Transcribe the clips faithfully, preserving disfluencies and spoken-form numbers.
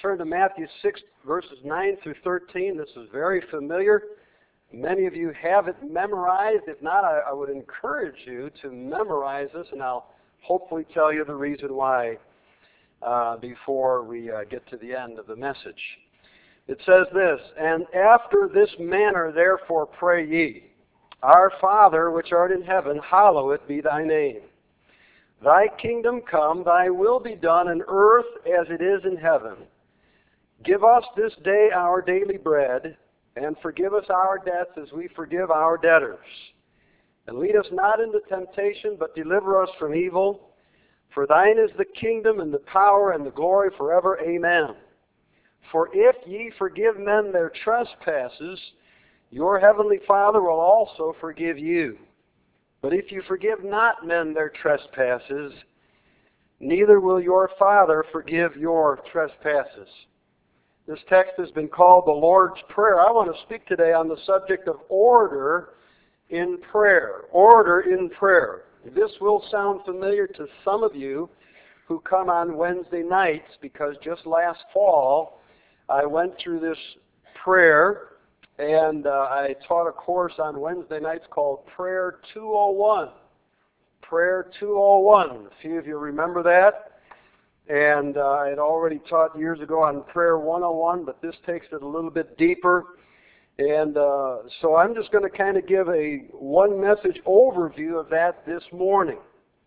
turn to Matthew six, verses nine through thirteen. This is very familiar. Many of you have it memorized. If not, I, I would encourage you to memorize this, and I'll hopefully tell you the reason why uh, before we uh, get to the end of the message. It says this, "And after this manner therefore pray ye, Our Father which art in heaven, hallowed be thy name. Thy kingdom come, thy will be done in earth as it is in heaven. Give us this day our daily bread, and forgive us our debts as we forgive our debtors. And lead us not into temptation, but deliver us from evil. For thine is the kingdom and the power and the glory forever. Amen. For if ye forgive men their trespasses, your heavenly Father will also forgive you. But if you forgive not men their trespasses, neither will your Father forgive your trespasses." This text has been called the Lord's Prayer. I want to speak today on the subject of order in prayer. Order in prayer. This will sound familiar to some of you who come on Wednesday nights, because just last fall I went through this prayer and uh, I taught a course on Wednesday nights called Prayer two oh one. Prayer two oh one. A few of you remember that. And uh, I had already taught years ago on Prayer one oh one, but this takes it a little bit deeper. And uh, so I'm just going to kind of give a one-message overview of that this morning.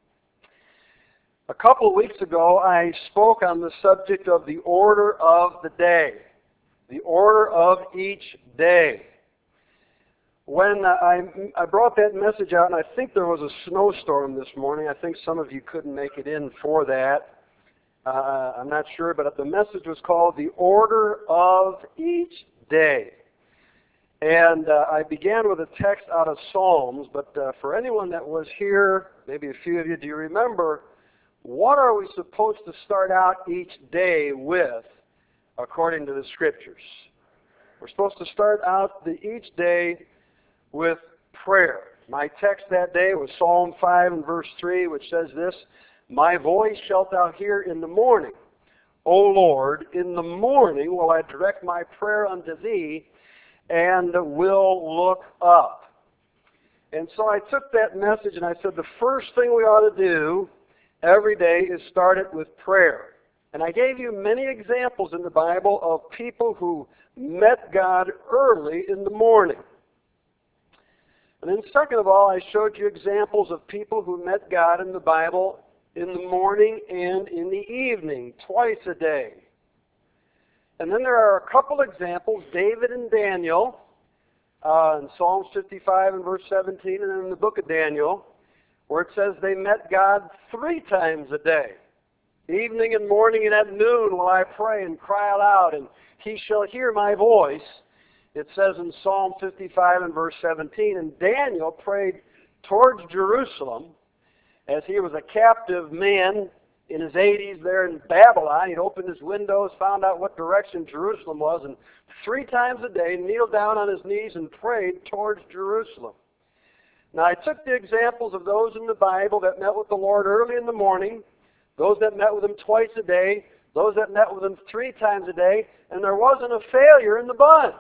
A couple of weeks ago, I spoke on the subject of the order of the day. The order of each day. When I, I brought that message out, and I think there was a snowstorm this morning. I think some of you couldn't make it in for that. Uh, I'm not sure, but the message was called The Order of Each Day. And uh, I began with a text out of Psalms, but uh, for anyone that was here, maybe a few of you, do you remember, what are we supposed to start out each day with according to the Scriptures? We're supposed to start out the, each day with prayer. My text that day was Psalm five and verse three, which says this, "My voice shalt thou hear in the morning. O Lord, in the morning will I direct my prayer unto thee, and will look up." And so I took that message and I said the first thing we ought to do every day is start it with prayer. And I gave you many examples in the Bible of people who met God early in the morning. And then second of all, I showed you examples of people who met God in the Bible in the morning and in the evening, twice a day. And then there are a couple examples, David and Daniel, uh, in Psalms fifty-five and verse seventeen, and then in the book of Daniel, where it says they met God three times a day. Evening and morning and at noon will I pray and cry aloud, and he shall hear my voice. It says in Psalm fifty-five and verse seventeen, and Daniel prayed towards Jerusalem as he was a captive man in his eighties there in Babylon. He'd opened his windows, found out what direction Jerusalem was, and three times a day kneeled down on his knees and prayed towards Jerusalem. Now I took the examples of those in the Bible that met with the Lord early in the morning, those that met with him twice a day, those that met with him three times a day, and there wasn't a failure in the bunch.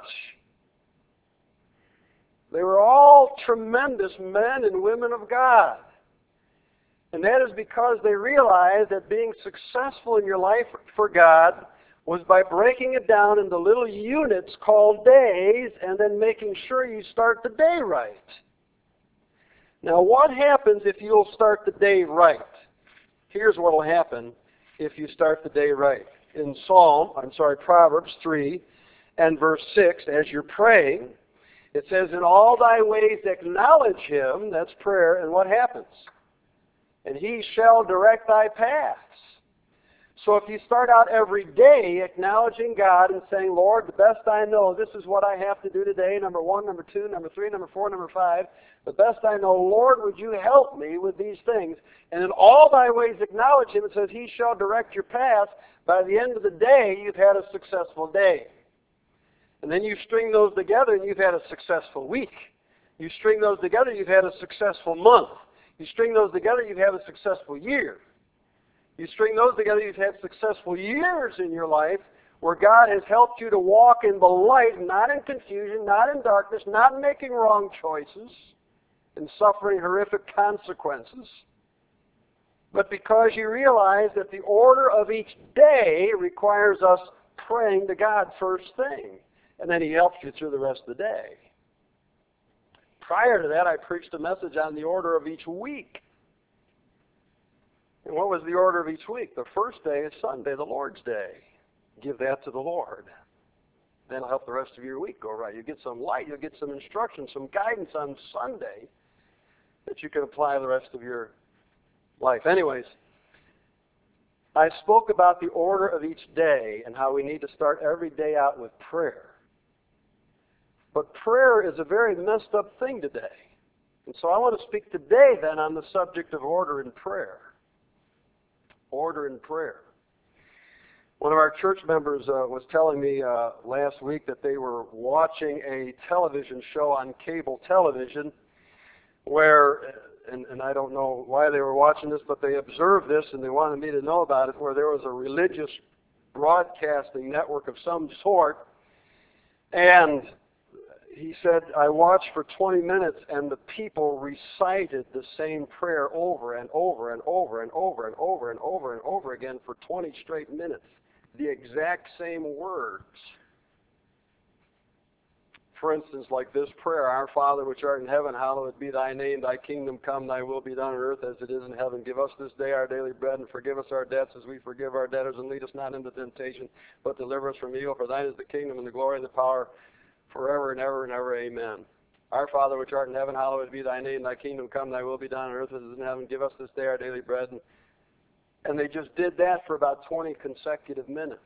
They were all tremendous men and women of God. And that is because they realized that being successful in your life for God was by breaking it down into little units called days and then making sure you start the day right. Now what happens if you'll start the day right? Here's what will happen if you start the day right. In Psalm, I'm sorry, Proverbs three and verse six, as you're praying, it says, "In all thy ways acknowledge him," that's prayer, and what happens? "And he shall direct thy paths." So if you start out every day acknowledging God and saying, "Lord, the best I know, this is what I have to do today, number one, number two, number three, number four, number five. The best I know, Lord, would you help me with these things?" And in all thy ways acknowledge him, it says, he shall direct your path. By the end of the day, you've had a successful day. And then you string those together and you've had a successful week. You string those together, you've had a successful month. You string those together, you've had a successful year. You string those together, you've had successful years in your life where God has helped you to walk in the light, not in confusion, not in darkness, not making wrong choices, and suffering horrific consequences, but because you realize that the order of each day requires us praying to God first thing, and then He helps you through the rest of the day. Prior to that, I preached a message on the order of each week. And what was the order of each week? The first day is Sunday, the Lord's Day. Give that to the Lord. Then it'll help the rest of your week go right. You get some light, you'll get some instruction, some guidance on Sunday that you can apply the rest of your life. Anyways, I spoke about the order of each day and how we need to start every day out with prayer. But prayer is a very messed up thing today. And so I want to speak today then on the subject of order in prayer. Order in prayer. One of our church members uh, was telling me uh, last week that they were watching a television show on cable television where, and, and I don't know why they were watching this, but they observed this and they wanted me to know about it, where there was a religious broadcasting network of some sort. And he said, I watched for twenty minutes and the people recited the same prayer over and over and over and over and over and over and over again for twenty straight minutes. The exact same words. For instance, like this prayer, Our Father which art in heaven, hallowed be thy name, thy kingdom come, thy will be done on earth as it is in heaven. Give us this day our daily bread, and forgive us our debts as we forgive our debtors, and lead us not into temptation, but deliver us from evil. For thine is the kingdom and the glory and the power forever and ever and ever. Amen. Our Father which art in heaven, hallowed be thy name, thy kingdom come, thy will be done on earth as it is in heaven. Give us this day our daily bread. And, and they just did that for about twenty consecutive minutes.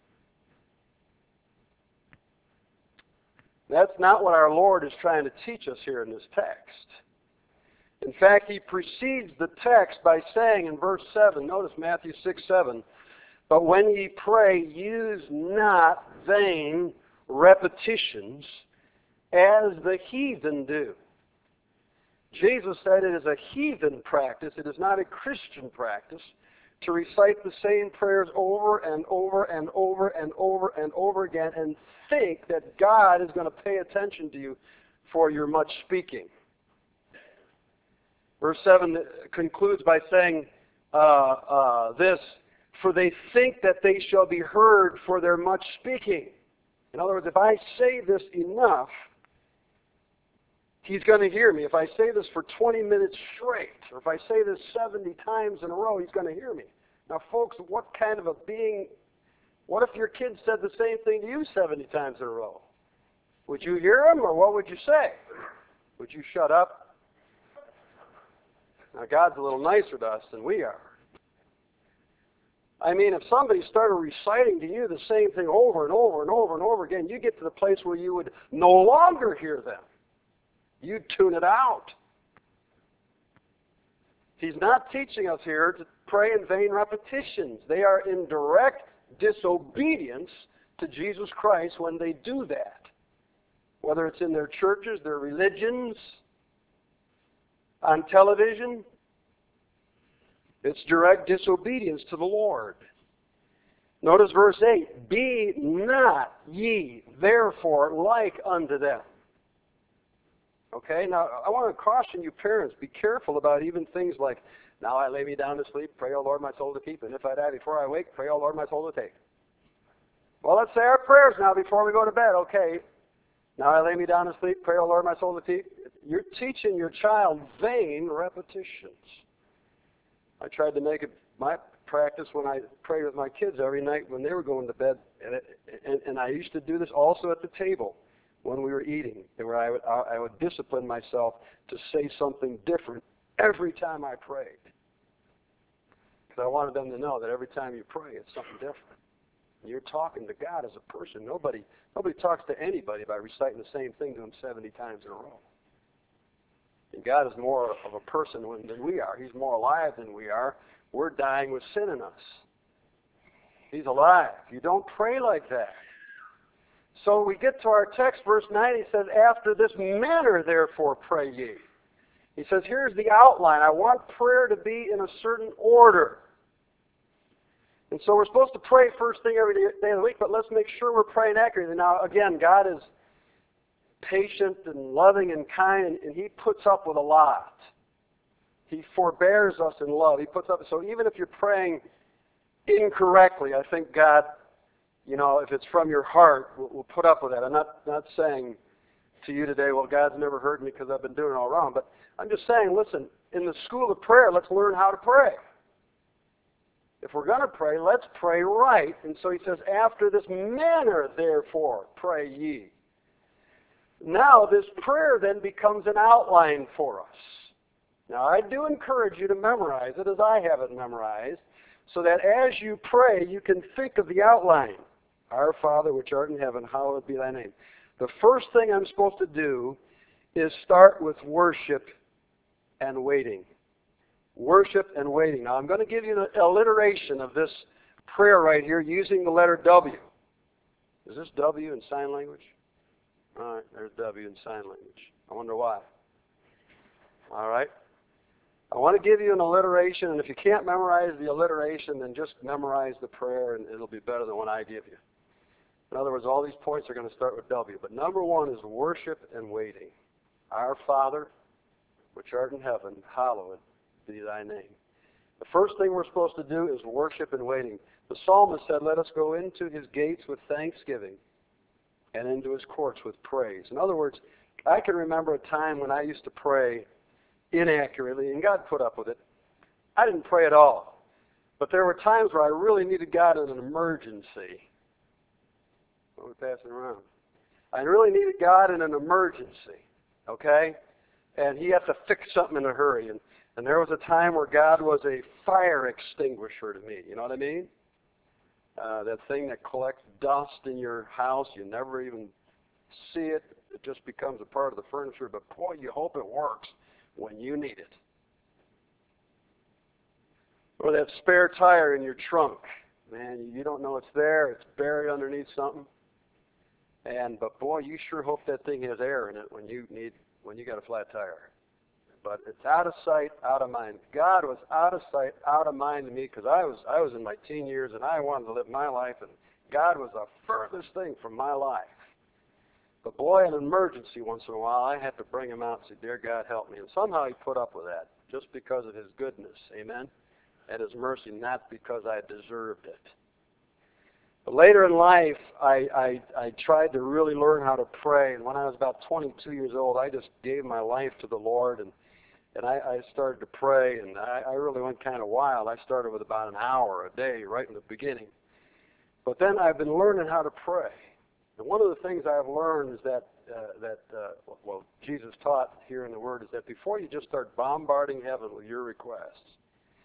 That's not what our Lord is trying to teach us here in this text. In fact, He precedes the text by saying in verse seven, notice Matthew six seven, but when ye pray, use not vain repetitions as the heathen do. Jesus said it is a heathen practice, it is not a Christian practice, to recite the same prayers over and over and over and over and over again and think that God is going to pay attention to you for your much speaking. Verse seven concludes by saying uh, uh, this, for they think that they shall be heard for their much speaking. In other words, if I say this enough, He's going to hear me. If I say this for twenty minutes straight, or if I say this seventy times in a row, He's going to hear me. Now, folks, what kind of a being, what if your kid said the same thing to you seventy times in a row? Would you hear him, or what would you say? Would you shut up? Now, God's a little nicer to us than we are. I mean, if somebody started reciting to you the same thing over and over and over and over again, you get to the place where you would no longer hear them. You'd tune it out. He's not teaching us here to pray in vain repetitions. They are in direct disobedience to Jesus Christ when they do that. Whether it's in their churches, their religions, on television, it's direct disobedience to the Lord. Notice verse eight, be not ye therefore like unto them. Okay, now I want to caution you parents, be careful about even things like, now I lay me down to sleep, pray, O Lord, my soul to keep, and if I die before I wake, pray, O Lord, my soul to take. Well, let's say our prayers now before we go to bed, okay. Now I lay me down to sleep, pray, O Lord, my soul to keep. You're teaching your child vain repetitions. I tried to make it my practice when I prayed with my kids every night when they were going to bed, and, it, and, and I used to do this also at the table when we were eating, where I would, I would discipline myself to say something different every time I prayed. Because I wanted them to know that every time you pray, it's something different. You're talking to God as a person. Nobody, nobody talks to anybody by reciting the same thing to Him seventy times in a row. And God is more of a person than we are. He's more alive than we are. We're dying with sin in us. He's alive. You don't pray like that. So we get to our text, verse nine, he says, after this manner, therefore, pray ye. He says, here's the outline. I want prayer to be in a certain order. And so we're supposed to pray first thing every day of the week, but let's make sure we're praying accurately. Now, again, God is patient and loving and kind, and He puts up with a lot. He forbears us in love. He puts up. So even if you're praying incorrectly, I think God, you know, if it's from your heart, will, will put up with that. I'm not not saying to you today, well, God's never heard me because I've been doing it all wrong. But I'm just saying, listen, in the school of prayer, let's learn how to pray. If we're going to pray, let's pray right. And so he says, after this manner, therefore, pray ye. Now, this prayer then becomes an outline for us. Now, I do encourage you to memorize it as I have it memorized, so that as you pray, you can think of the outline. Our Father, which art in heaven, hallowed be thy name. The first thing I'm supposed to do is start with worship and waiting. Worship and waiting. Now, I'm going to give you an alliteration of this prayer right here using the letter W. Is this W in sign language? All right, there's W in sign language. I wonder why. All right. I want to give you an alliteration, and if you can't memorize the alliteration, then just memorize the prayer, and it'll be better than what I give you. In other words, all these points are going to start with W. But number one is worship and waiting. Our Father, which art in heaven, hallowed be thy name. The first thing we're supposed to do is worship and waiting. The psalmist said, let us go into his gates with thanksgiving and into his courts with praise. In other words, I can remember a time when I used to pray inaccurately, and God put up with it. I didn't pray at all. But there were times where I really needed God in an emergency. What are we passing around? I really needed God in an emergency, okay? And He had to fix something in a hurry. And, and there was a time where God was a fire extinguisher to me. You know what I mean? Uh, that thing that collects dust in your house. You never even see it. It just becomes a part of the furniture. But boy, you hope it works when you need it. Or that spare tire in your trunk. Man, you don't know it's there. It's buried underneath something. And but boy, you sure hope that thing has air in it when you need when you got a flat tire. But it's out of sight, out of mind. God was out of sight, out of mind to me because I was I was in my teen years and I wanted to live my life, and God was the furthest thing from my life. But boy, in an emergency once in a while, I had to bring Him out and say, "Dear God, help me." And somehow He put up with that, just because of His goodness, amen, and His mercy, not because I deserved it. But later in life, I, I, I tried to really learn how to pray. And when I was about twenty-two years old, I just gave my life to the Lord, and and I, I started to pray, and I, I really went kind of wild. I started with about an hour a day right in the beginning. But then I've been learning how to pray. And one of the things I've learned is that, uh, that uh, well, Jesus taught here in the Word is that before you just start bombarding heaven with your requests,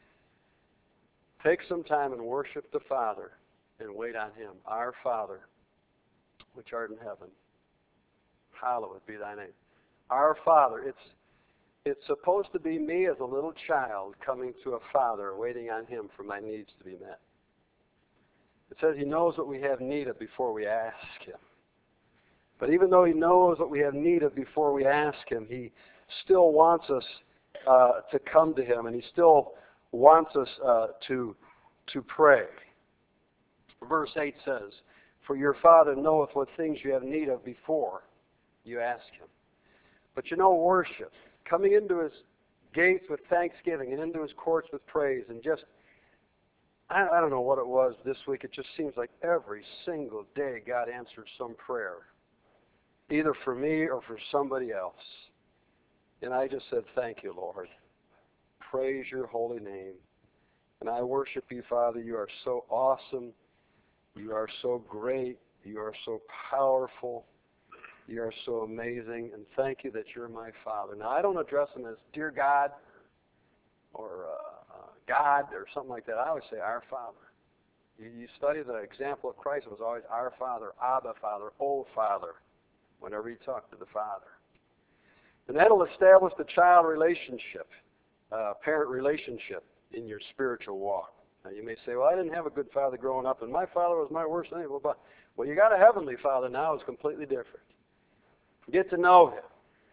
take some time and worship the Father and wait on Him. Our Father, which art in heaven, hallowed be thy name. Our Father, it's it's supposed to be me as a little child coming to a Father, waiting on Him for my needs to be met. It says He knows what we have need of before we ask Him. But even though He knows what we have need of before we ask Him, He still wants us uh, to come to Him, and He still wants us uh, to to pray. Verse eight says, "For your Father knoweth what things you have need of before you ask Him." But you know, worship, coming into His gates with thanksgiving and into His courts with praise, and just, I, I don't know what it was this week. It just seems like every single day God answered some prayer, either for me or for somebody else. And I just said, "Thank you, Lord. Praise your holy name." And I worship you, Father. You are so awesome. You are so great. You are so powerful. You are so amazing. And thank you that you're my Father. Now, I don't address Him as Dear God or uh, uh, God or something like that. I always say Our Father. You, you study the example of Christ. It was always Our Father, Abba Father, O Father, whenever He talked to the Father. And that will establish the child relationship, uh, parent relationship in your spiritual walk. Now, you may say, "Well, I didn't have a good father growing up, and my father was my worst enemy." Well, but, well, you got a heavenly Father now. It's completely different. Get to know Him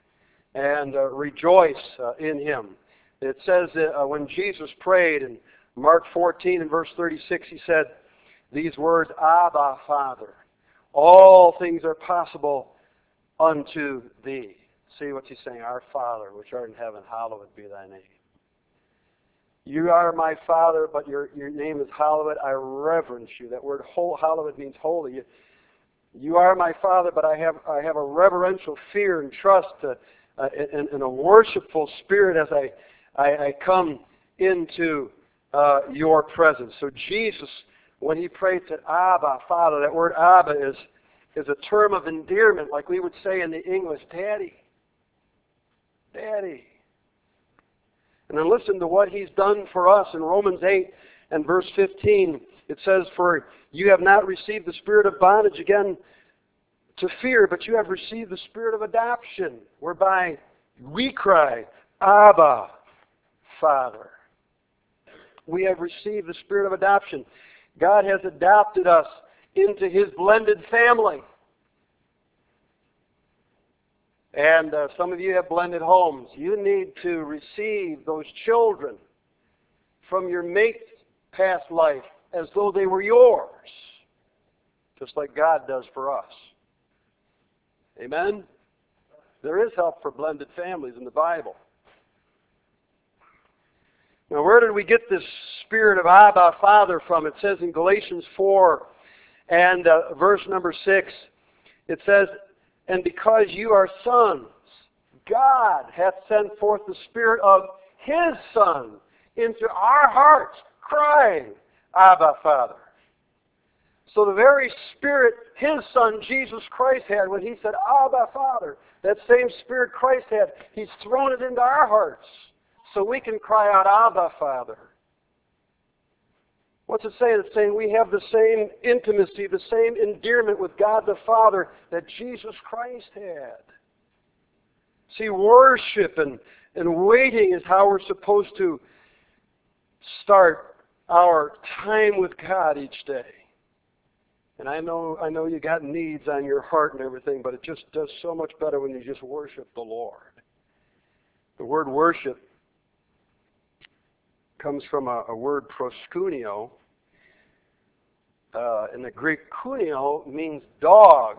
and uh, rejoice uh, in Him. It says that uh, when Jesus prayed in Mark fourteen and verse thirty-six, he said these words, Abba, Father, all things are possible unto thee. See what he's saying, our Father, which art in heaven, hallowed be thy name. You are my Father, but your, your name is hallowed. I reverence you. That word whole, hallowed means holy. You, you are my Father, but I have I have a reverential fear and trust uh, uh, and, and a worshipful spirit as I, I, I come into uh, your presence. So Jesus, when he prayed, said, Abba, Father. That word Abba is, is a term of endearment, like we would say in the English, Daddy. Daddy. And then listen to what he's done for us in Romans eight and verse fifteen. It says, for you have not received the spirit of bondage again to fear, but you have received the spirit of adoption, whereby we cry, Abba, Father. We have received the spirit of adoption. God has adopted us into his blended family. And uh, some of you have blended homes. You need to receive those children from your mate's past life as though they were yours, just like God does for us. Amen? There is help for blended families in the Bible. Now, where did we get this spirit of Abba, Father from? It says in Galatians four and uh, verse number six, it says, and because you are sons, God hath sent forth the Spirit of his Son into our hearts, crying, Abba, Father. So the very Spirit his Son, Jesus Christ, had when he said, Abba, Father, that same Spirit Christ had, he's thrown it into our hearts so we can cry out, Abba, Father. What's it saying? It's saying we have the same intimacy, the same endearment with God the Father that Jesus Christ had. See, worship and, and waiting is how we're supposed to start our time with God each day. And I know I know you got needs on your heart and everything, but it just does so much better when you just worship the Lord. The word worship comes from a, a word proskuneo. Uh, in the Greek, kuneo means dog.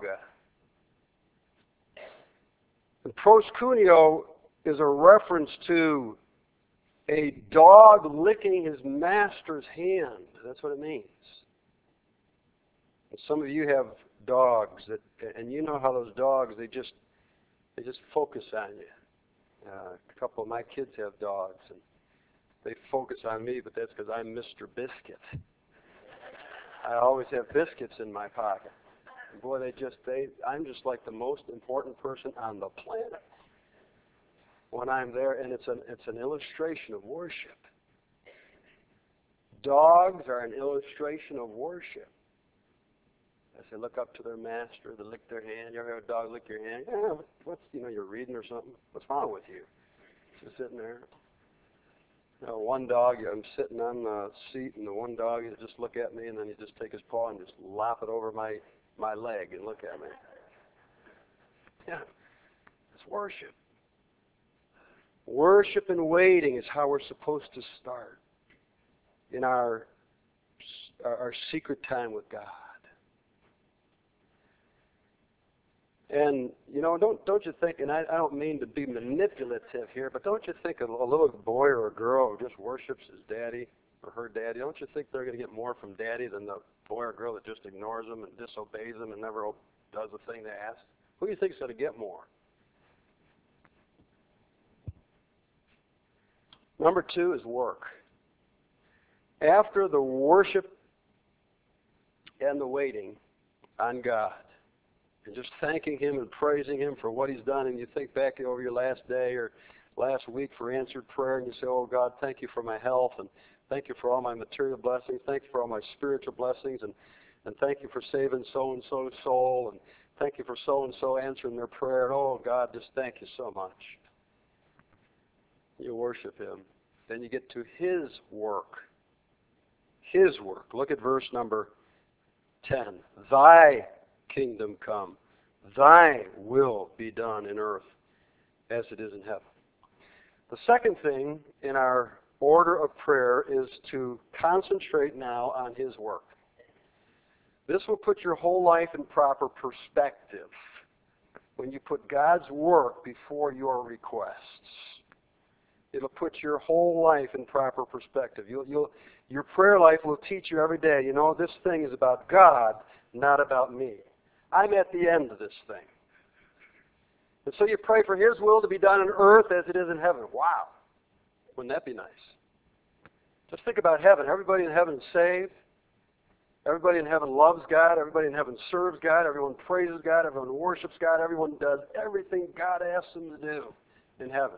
And proskuneo is a reference to a dog licking his master's hand. That's what it means. And some of you have dogs that, and you know how those dogs, they just, they just focus on you. Uh, a couple of my kids have dogs, and they focus on me, but that's because I'm Mister Biscuit. I always have biscuits in my pocket. And boy, they just, they, I'm just like the most important person on the planet when I'm there, and it's an, it's an illustration of worship. Dogs are an illustration of worship. As they look up to their master, they lick their hand. You ever have a dog lick your hand? Yeah, what's, you know, you're reading or something? What's wrong with you? Just sitting there. You know, one dog, I'm sitting on the seat, and the one dog, he'll just look at me, and then he just take his paw and just lop it over my, my leg and look at me. Yeah, it's worship. Worship and waiting is how we're supposed to start in our, our, our secret time with God. And, you know, don't don't you think, and I, I don't mean to be manipulative here, but don't you think a, a little boy or a girl who just worships his daddy or her daddy, don't you think they're going to get more from daddy than the boy or girl that just ignores them and disobeys them and never does the thing they ask? Who do you think is going to get more? Number two is work. After the worship and the waiting on God, and just thanking him and praising him for what he's done, and you think back over your last day or last week for answered prayer, and you say, oh, God, thank you for my health, and thank you for all my material blessings, thank you for all my spiritual blessings, and, and thank you for saving so-and-so's soul, and thank you for so-and-so answering their prayer, and oh, God, just thank you so much. You worship him. Then you get to his work. His work. Look at verse number ten. Thy kingdom come. Thy will be done in earth as it is in heaven. The second thing in our order of prayer is to concentrate now on His work. This will put your whole life in proper perspective when you put God's work before your requests. It'll put your whole life in proper perspective. You'll, you'll, your prayer life will teach you every day, you know, this thing is about God, not about me. I'm at the end of this thing. And so you pray for His will to be done on earth as it is in heaven. Wow. Wouldn't that be nice? Just think about heaven. Everybody in heaven is saved. Everybody in heaven loves God. Everybody in heaven serves God. Everyone praises God. Everyone worships God. Everyone does everything God asks them to do in heaven.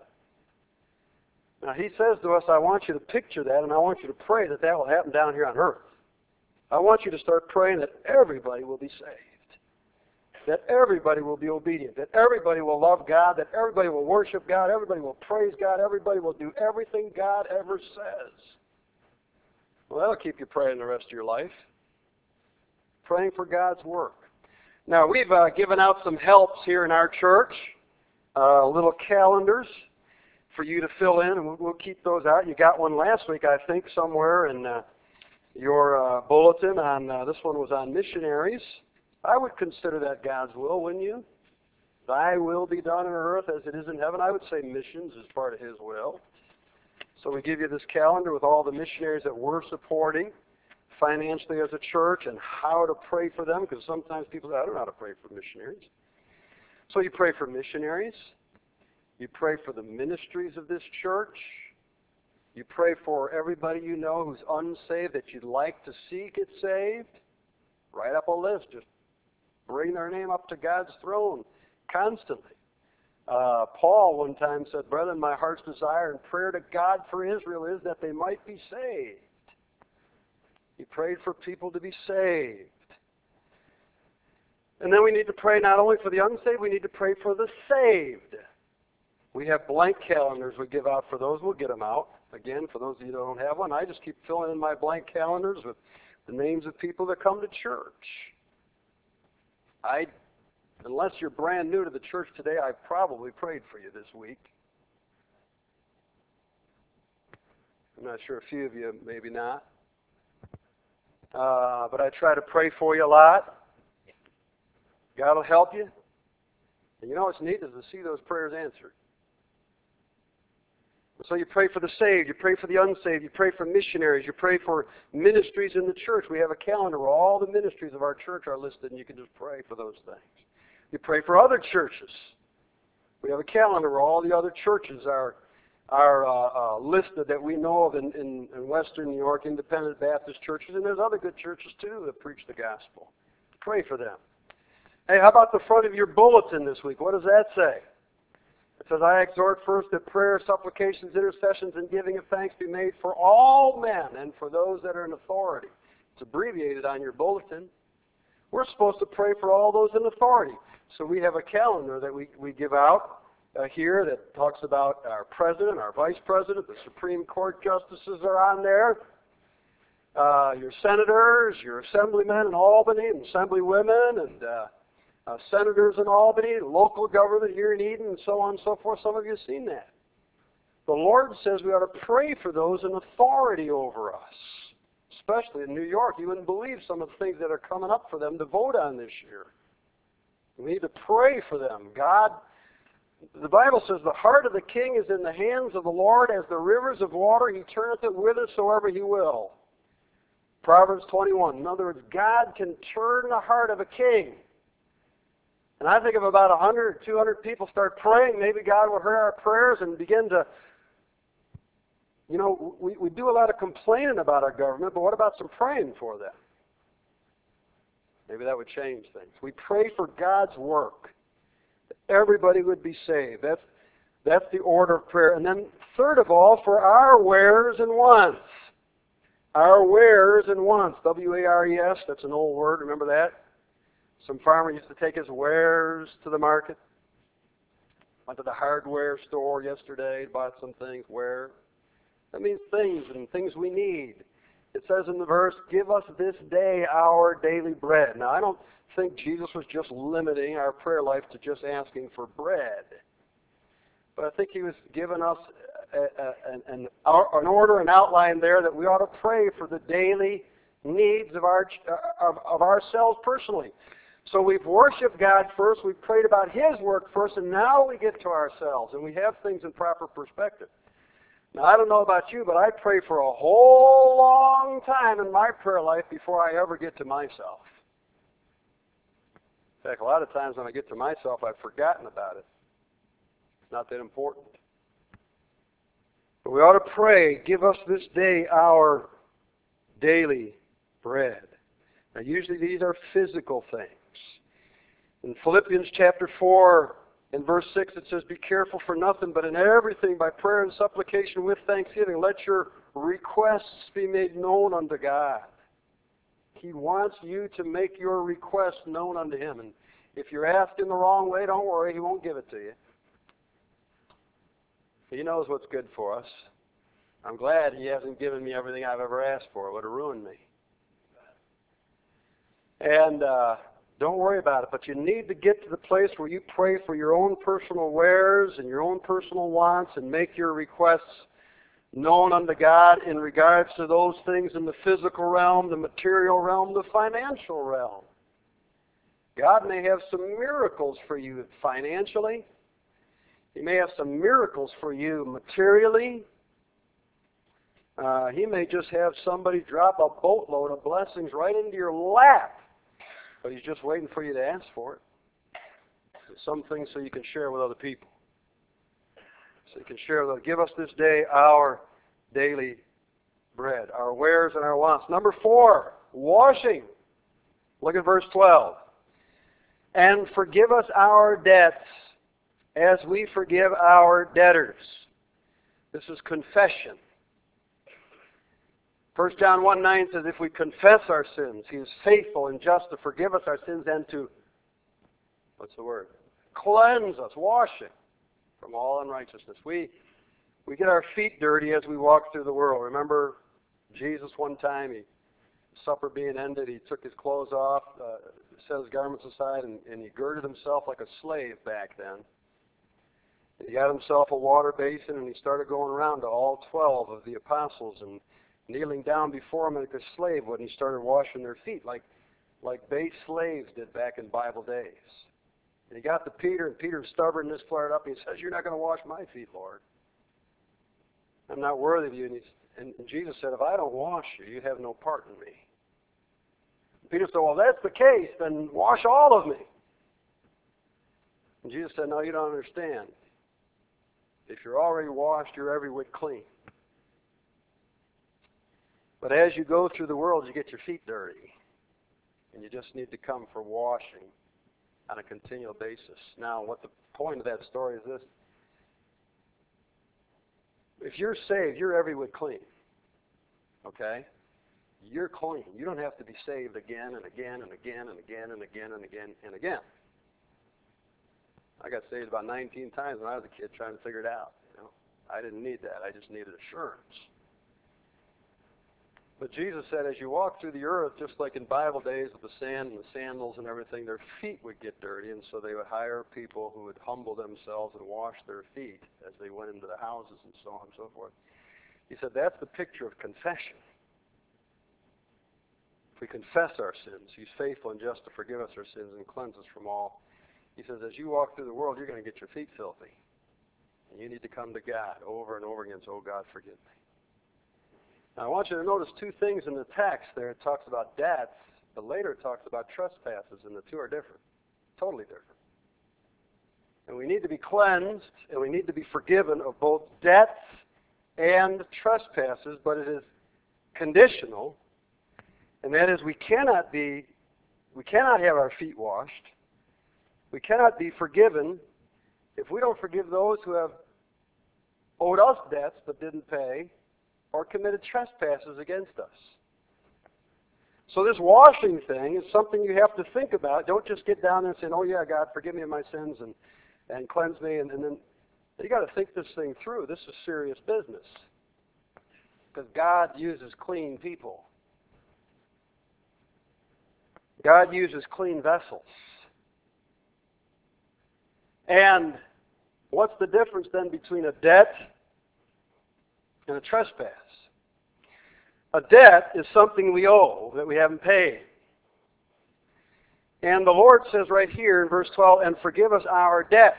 Now, He says to us, I want you to picture that, and I want you to pray that that will happen down here on earth. I want you to start praying that everybody will be saved, that everybody will be obedient, that everybody will love God, that everybody will worship God, everybody will praise God, everybody will do everything God ever says. Well, that'll keep you praying the rest of your life, praying for God's work. Now, we've uh, given out some helps here in our church, uh, little calendars for you to fill in, and we'll, we'll keep those out. You got one last week, I think, somewhere in uh, your uh, bulletin. On uh, this one was on missionaries. I would consider that God's will, wouldn't you? Thy will be done on earth as it is in heaven. I would say missions is part of His will. So we give you this calendar with all the missionaries that we're supporting financially as a church and how to pray for them, because sometimes people say, I don't know how to pray for missionaries. So you pray for missionaries. You pray for the ministries of this church. You pray for everybody you know who's unsaved that you'd like to see get saved. Write up a list. Just bring their name up to God's throne constantly. Uh, Paul one time said, Brethren, my heart's desire and prayer to God for Israel is that they might be saved. He prayed for people to be saved. And then we need to pray not only for the unsaved, we need to pray for the saved. We have blank calendars we give out for those. We'll get them out. Again, for those of you that don't have one, I just keep filling in my blank calendars with the names of people that come to church. I, unless you're brand new to the church today, I've probably prayed for you this week. I'm not sure, a few of you maybe not. Uh, but I try to pray for you a lot. God will help you. And you know what's neat is to see those prayers answered. So you pray for the saved, you pray for the unsaved, you pray for missionaries, you pray for ministries in the church. We have a calendar where all the ministries of our church are listed, and you can just pray for those things. You pray for other churches. We have a calendar where all the other churches are, are uh, uh, listed that we know of in, in, in Western New York, independent Baptist churches, and there's other good churches too that preach the gospel. Pray for them. Hey, how about the front of your bulletin this week? What does that say? It says, I exhort first that prayer, supplications, intercessions, and giving of thanks be made for all men and for those that are in authority. It's abbreviated on your bulletin. We're supposed to pray for all those in authority. So we have a calendar that we, we give out uh, here that talks about our president, our vice president, the Supreme Court justices are on there, uh, your senators, your assemblymen in Albany, and assemblywomen, and uh, Uh, senators in Albany, local government here in Eden, and so on and so forth. Some of you have seen that. The Lord says we ought to pray for those in authority over us, especially in New York. You wouldn't believe some of the things that are coming up for them to vote on this year. We need to pray for them. God, the Bible says, the heart of the king is in the hands of the Lord as the rivers of water. He turneth it whithersoever he will. Proverbs twenty-one. In other words, God can turn the heart of a king. And I think if about one hundred or two hundred people start praying, maybe God will hear our prayers and begin to, you know, we, we do a lot of complaining about our government, but what about some praying for them? Maybe that would change things. We pray for God's work, that everybody would be saved. That's, that's the order of prayer. And then third of all, for our wares and wants. Our wares and wants, W A R E S, that's an old word, remember that? Some farmer used to take his wares to the market. Went to the hardware store yesterday, bought some things, ware. That means things and things we need. It says in the verse, give us this day our daily bread. Now, I don't think Jesus was just limiting our prayer life to just asking for bread. But I think he was giving us a, a, an, an order, an outline there that we ought to pray for the daily needs of, our, of, of ourselves personally. So we've worshiped God first, we've prayed about His work first, and now we get to ourselves, and we have things in proper perspective. Now, I don't know about you, but I pray for a whole long time in my prayer life before I ever get to myself. In fact, a lot of times when I get to myself, I've forgotten about it. It's not that important. But we ought to pray, give us this day our daily bread. Now, usually these are physical things. In Philippians chapter four, in verse six, it says, "Be careful for nothing, but in everything by prayer and supplication with thanksgiving, let your requests be made known unto God." He wants you to make your request known unto Him. And if you're asking the wrong way, don't worry, He won't give it to you. He knows what's good for us. I'm glad He hasn't given me everything I've ever asked for. It would have ruined me. And uh, don't worry about it, but you need to get to the place where you pray for your own personal wares and your own personal wants and make your requests known unto God in regards to those things in the physical realm, the material realm, the financial realm. God may have some miracles for you financially. He may have some miracles for you materially. Uh, he may just have somebody drop a boatload of blessings right into your lap. But He's just waiting for you to ask for it. Some things so you can share with other people. So you can share with them. Give us this day our daily bread, our wares and our wants. Number four, washing. Look at verse twelve. "And forgive us our debts as we forgive our debtors." This is confession. First John one nine says, "If we confess our sins, He is faithful and just to forgive us our sins and to," what's the word? "Cleanse us," washing, "from all unrighteousness." We we get our feet dirty as we walk through the world. Remember Jesus one time, he, supper being ended, He took His clothes off, uh, set His garments aside, and, and He girded Himself like a slave back then. And He got Himself a water basin, and He started going around to all twelve of the apostles and kneeling down before Him like a slave would, and He started washing their feet like, like base slaves did back in Bible days. And He got to Peter, and Peter's stubbornness flared up, and He says, "You're not going to wash my feet, Lord. I'm not worthy of you." And, and, and Jesus said, "If I don't wash you, you have no part in me." And Peter said, "Well, if that's the case, then wash all of me." And Jesus said, "No, you don't understand. If you're already washed, you're every whit clean. But as you go through the world, you get your feet dirty. And you just need to come for washing on a continual basis." Now, what the point of that story is this. If you're saved, you're every whit clean. Okay? You're clean. You don't have to be saved again and again and again and again and again and again and again. I got saved about nineteen times when I was a kid trying to figure it out. You know? I didn't need that. I just needed assurance. But Jesus said, as you walk through the earth, just like in Bible days with the sand and the sandals and everything, their feet would get dirty, and so they would hire people who would humble themselves and wash their feet as they went into the houses and so on and so forth. He said, that's the picture of confession. If we confess our sins, He's faithful and just to forgive us our sins and cleanse us from all. He says, as you walk through the world, you're going to get your feet filthy. And you need to come to God over and over again, so, "Oh, God, forgive me." Now, I want you to notice two things in the text there. It talks about debts, but later it talks about trespasses, and the two are different, totally different. And we need to be cleansed, and we need to be forgiven of both debts and trespasses, but it is conditional, and that is we cannot be, we cannot have our feet washed. We cannot be forgiven if we don't forgive those who have owed us debts but didn't pay, or committed trespasses against us. So this washing thing is something you have to think about. Don't just get down there and say, "Oh yeah, God, forgive me of my sins and, and cleanse me," and, and then you got to think this thing through. This is serious business. Because God uses clean people. God uses clean vessels. And what's the difference then between a debt and a trespass. A debt is something we owe that we haven't paid. And the Lord says right here in verse twelve, and forgive us our debts,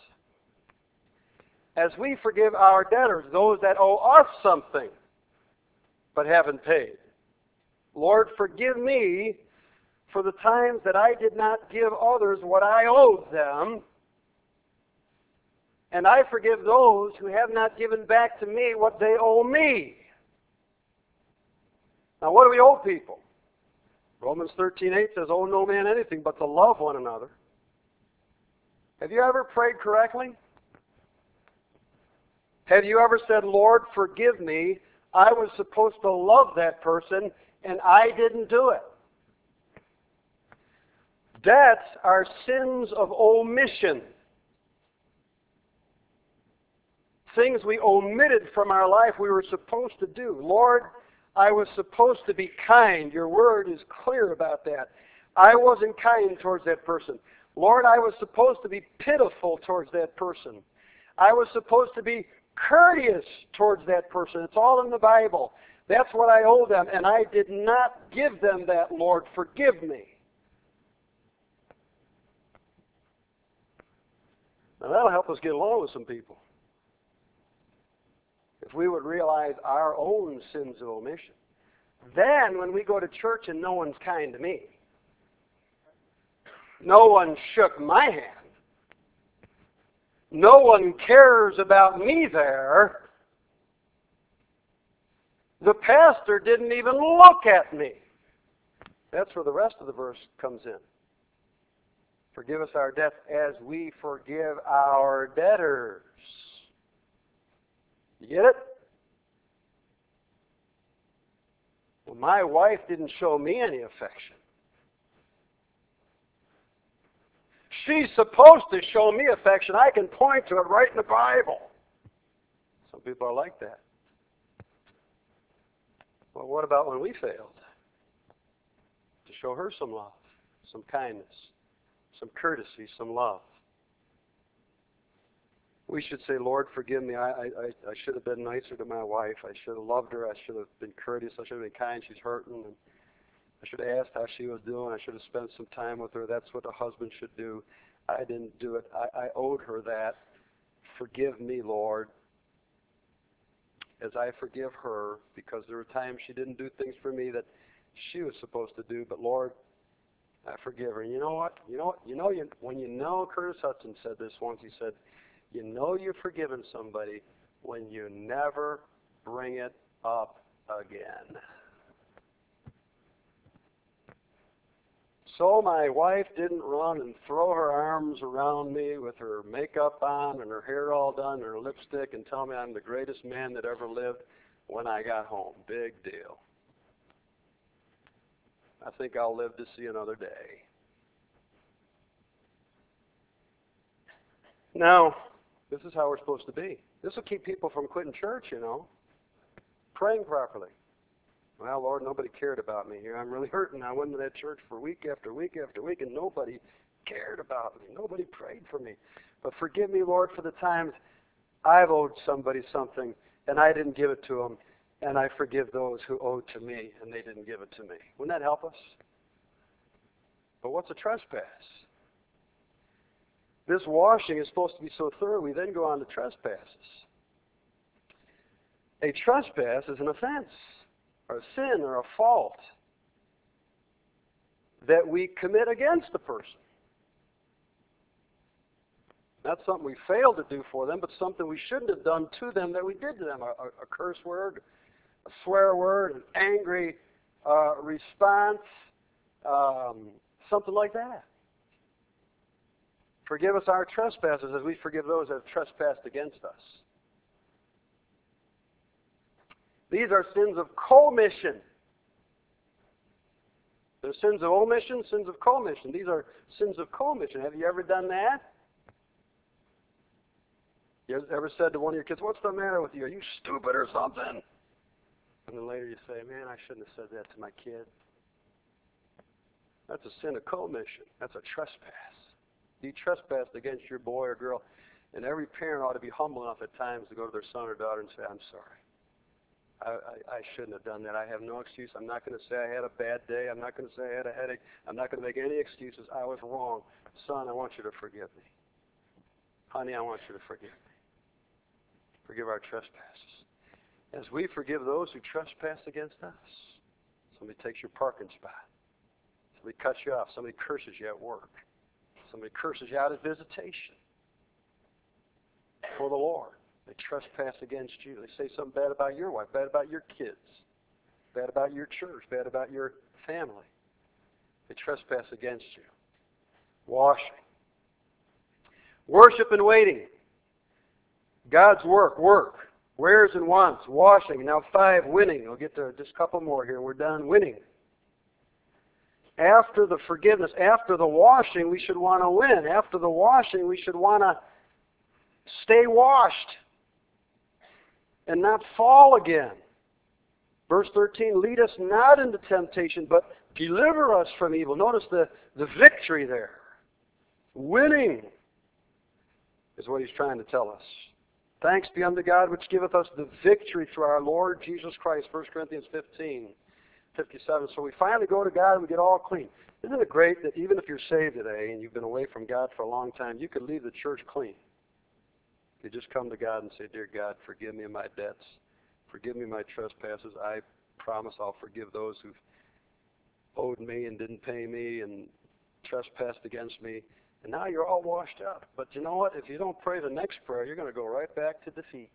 as we forgive our debtors, those that owe us something but haven't paid. Lord, forgive me for the times that I did not give others what I owed them, and I forgive those who have not given back to me what they owe me. Now, what do we owe people? Romans thirteen eight says, owe no man anything but to love one another. Have you ever prayed correctly? Have you ever said, Lord, forgive me, I was supposed to love that person, and I didn't do it? Debts are sins of omission. Things we omitted from our life we were supposed to do. Lord, I was supposed to be kind. Your word is clear about that. I wasn't kind towards that person. Lord, I was supposed to be pitiful towards that person. I was supposed to be courteous towards that person. It's all in the Bible. That's what I owe them, and I did not give them that, Lord. Forgive me. Now, that'll help us get along with some people. If we would realize our own sins of omission. Then, when we go to church and no one's kind to me, no one shook my hand, no one cares about me there, the pastor didn't even look at me. That's where the rest of the verse comes in. Forgive us our debts as we forgive our debtors. You get it? Well, my wife didn't show me any affection. She's supposed to show me affection. I can point to it right in the Bible. Some people are like that. Well, what about when we failed to show her some love, some kindness, some courtesy, some love? We should say, Lord, forgive me. I, I, I should have been nicer to my wife. I should have loved her. I should have been courteous. I should have been kind. She's hurting. And I should have asked how she was doing. I should have spent some time with her. That's what a husband should do. I didn't do it. I, I owed her that. Forgive me, Lord, as I forgive her, because there were times she didn't do things for me that she was supposed to do. But Lord, I forgive her. And you know what? You know what? You know, you, when you know, Curtis Hudson said this once. He said, you know you've forgiven somebody when you never bring it up again. So my wife didn't run and throw her arms around me with her makeup on and her hair all done and her lipstick and tell me I'm the greatest man that ever lived when I got home. Big deal. I think I'll live to see another day. Now, this is how we're supposed to be. This will keep people from quitting church, you know. Praying properly. Well, Lord, nobody cared about me here. I'm really hurting. I went to that church for week after week after week, and nobody cared about me. Nobody prayed for me. But forgive me, Lord, for the times I've owed somebody something, and I didn't give it to them, and I forgive those who owed to me, and they didn't give it to me. Wouldn't that help us? But what's a trespass? This washing is supposed to be so thorough, we then go on to trespasses. A trespass is an offense, or a sin, or a fault that we commit against the person. Not something we failed to do for them, but something we shouldn't have done to them that we did to them. A, a, a curse word, a swear word, an angry uh, response, um, something like that. Forgive us our trespasses as we forgive those that have trespassed against us. These are sins of commission. There's sins of omission, sins of commission. These are sins of commission. Have you ever done that? You ever said to one of your kids, what's the matter with you? Are you stupid or something? And then later you say, man, I shouldn't have said that to my kid. That's a sin of commission. That's a trespass. You trespassed against your boy or girl, and every parent ought to be humble enough at times to go to their son or daughter and say, I'm sorry. I, I, I shouldn't have done that. I have no excuse. I'm not going to say I had a bad day. I'm not going to say I had a headache. I'm not going to make any excuses. I was wrong. Son, I want you to forgive me. Honey, I want you to forgive me. Forgive our trespasses. As we forgive those who trespass against us. Somebody takes your parking spot. Somebody cuts you off. Somebody curses you at work. Somebody curses you out at visitation. For the Lord. They trespass against you. They say something bad about your wife, bad about your kids, bad about your church, bad about your family. They trespass against you. Washing. Worship and waiting. God's work, work. Wares and wants, washing. Now five, winning. We'll get to just a couple more here. We're done. Winning. After the forgiveness, after the washing, we should want to win. After the washing, we should want to stay washed and not fall again. Verse thirteen, lead us not into temptation, but deliver us from evil. Notice the, the victory there. Winning is what he's trying to tell us. Thanks be unto God which giveth us the victory through our Lord Jesus Christ. First Corinthians fifteen, fifty-seven. So we finally go to God and we get all clean. Isn't it great that even if you're saved today and you've been away from God for a long time, you could leave the church clean? You just come to God and say, dear God, forgive me my debts. Forgive me my trespasses. I promise I'll forgive those who've owed me and didn't pay me and trespassed against me. And now you're all washed up. But you know what? If you don't pray the next prayer, you're going to go right back to defeat.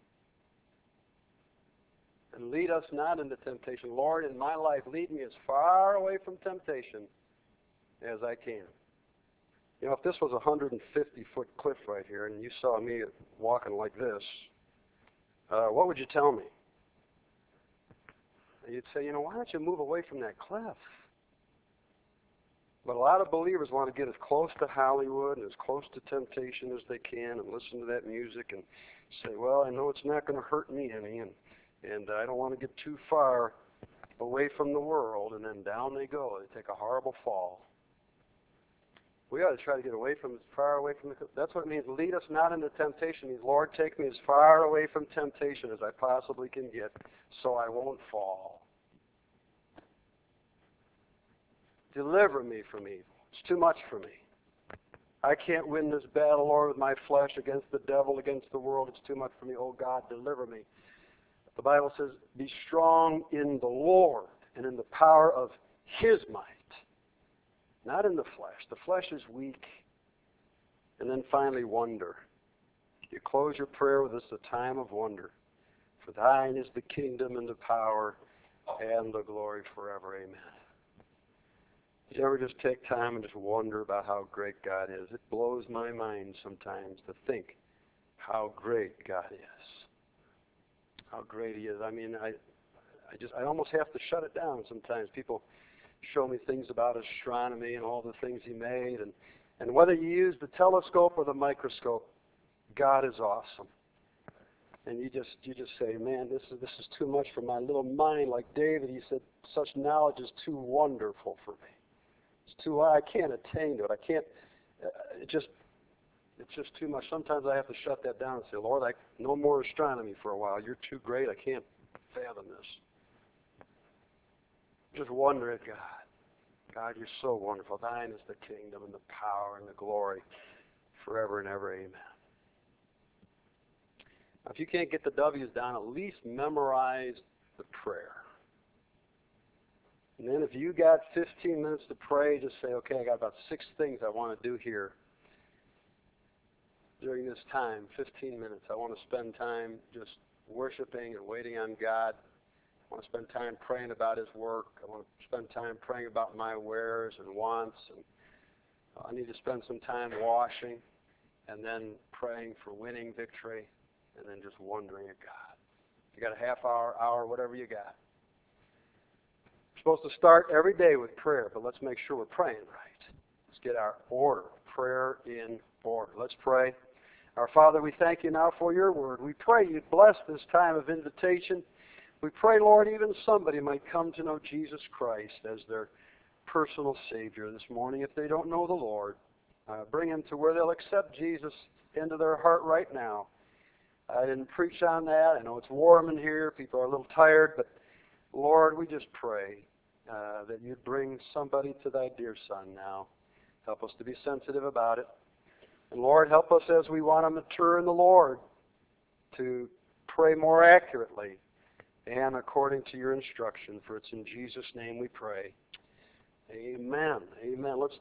And lead us not into temptation. Lord, in my life, lead me as far away from temptation as I can. You know, if this was a one hundred fifty foot cliff right here and you saw me walking like this, uh, what would you tell me? You'd say, you know, why don't you move away from that cliff? But a lot of believers want to get as close to Hollywood and as close to temptation as they can and listen to that music and say, well, I know it's not going to hurt me any, and, and I don't want to get too far away from the world, and then down they go. They take a horrible fall. We ought to try to get away from as far away from the. That's what it means. Lead us not into temptation. It means, Lord, take me as far away from temptation as I possibly can get, so I won't fall. Deliver me from evil. It's too much for me. I can't win this battle, Lord, with my flesh against the devil, against the world. It's too much for me. Oh God, deliver me. The Bible says, be strong in the Lord and in the power of His might. Not in the flesh. The flesh is weak. And then finally, wonder. You close your prayer with this, a time of wonder. For thine is the kingdom and the power and the glory forever. Amen. Did you ever just take time and just wonder about how great God is? It blows my mind sometimes to think how great God is. How great He is. I mean, I, I just, I almost have to shut it down sometimes. People show me things about astronomy and all the things He made, and, and whether you use the telescope or the microscope, God is awesome. And you just, you just say, man, this is, this is too much for my little mind. Like David, he said, such knowledge is too wonderful for me. It's too high. I can't attain to it. I can't. Uh, it just. It's just too much. Sometimes I have to shut that down and say, Lord, I no more astronomy for a while. You're too great. I can't fathom this. Just wonder at God. God, you're so wonderful. Thine is the kingdom and the power and the glory forever and ever. Amen. Now, if you can't get the W's down, at least memorize the prayer. And then if you got fifteen minutes to pray, just say, okay, I got about six things I want to do here during this time, fifteen minutes. I want to spend time just worshiping and waiting on God. I want to spend time praying about His work. I want to spend time praying about my wares and wants. And I need to spend some time washing and then praying for winning victory and then just wondering at God. You got a half hour, hour, whatever you got. We're supposed to start every day with prayer, but let's make sure we're praying right. Let's get our order, prayer in order. Let's pray. Our Father, we thank you now for your word. We pray you bless this time of invitation. We pray, Lord, even somebody might come to know Jesus Christ as their personal Savior this morning. If they don't know the Lord, uh, bring them to where they'll accept Jesus into their heart right now. I didn't preach on that. I know it's warm in here. People are a little tired, but Lord, we just pray uh, that you'd bring somebody to thy dear Son now. Help us to be sensitive about it. And Lord, help us as we want to mature in the Lord to pray more accurately and according to your instruction. For it's in Jesus' name we pray. Amen. Amen. Let's